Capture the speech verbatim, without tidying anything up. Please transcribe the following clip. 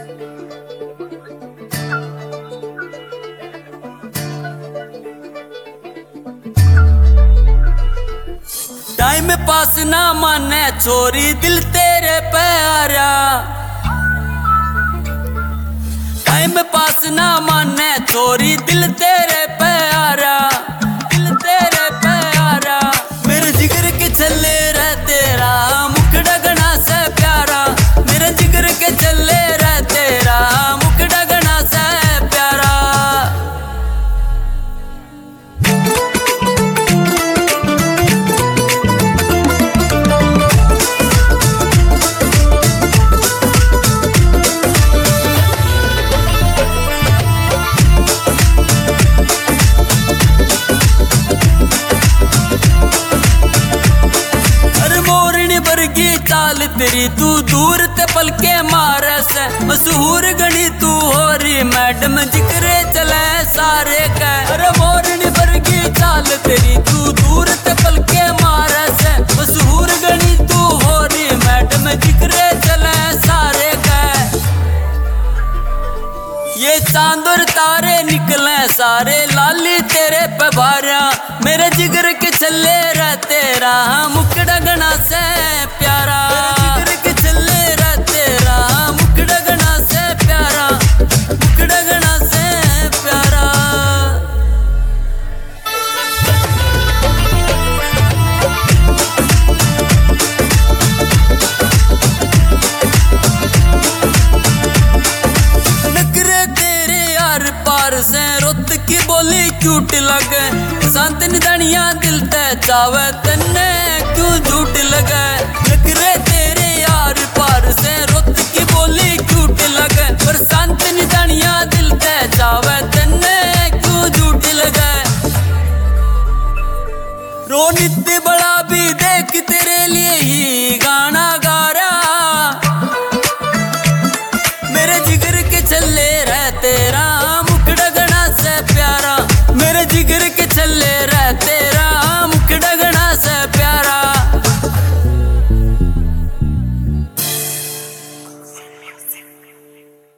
Time pass ना माने छोरी दिल तेरे प्यारा, टाइम पास ना माने छोरी दिल तेरे प्यारा, दिल तेरे प्यारा। मेरे जिगर के चले रह तेरा मुखड़ा घना से प्यारा, मेरे जिगर के चले रह तेरा मुखड़ा घना से प्यारा। चाल तेरी तू दूर ते पलके मारे से मशहूर गणी तू होरी मैडम जिक्रे चले सारे के। अरे मोरनी वर्गी चाल तेरी तू दूर ते पलके मारे से मशहूर गणी तू होरी मैडम जिक्रे चले सारे के। ये चांद और तारे निकले सारे लाली तेरे पे भारा, मेरे जिगर के चले रह तेरा मुखड़ा घना से प्यारा, मेरे जिगर के चले रह तेरा मुखड़ा घना से प्यारा, मुखड़ा घना से प्यारा। नखरे तेरे यार पार से रुत की बोली क्यूट लगे, संत निदानिया दिल ते चावे तन्ने क्यों झूठ लगे। नखरे तेरे यार पार से रुत की बोली क्यूट लगे, पर संत निदानिया दिल ते चावे तन्ने क्यों झूठ लगे। रोनित बड़ा भी देख तेरे लिए ही गाना गा रहा, मेरे जिगर के चले रह तेरा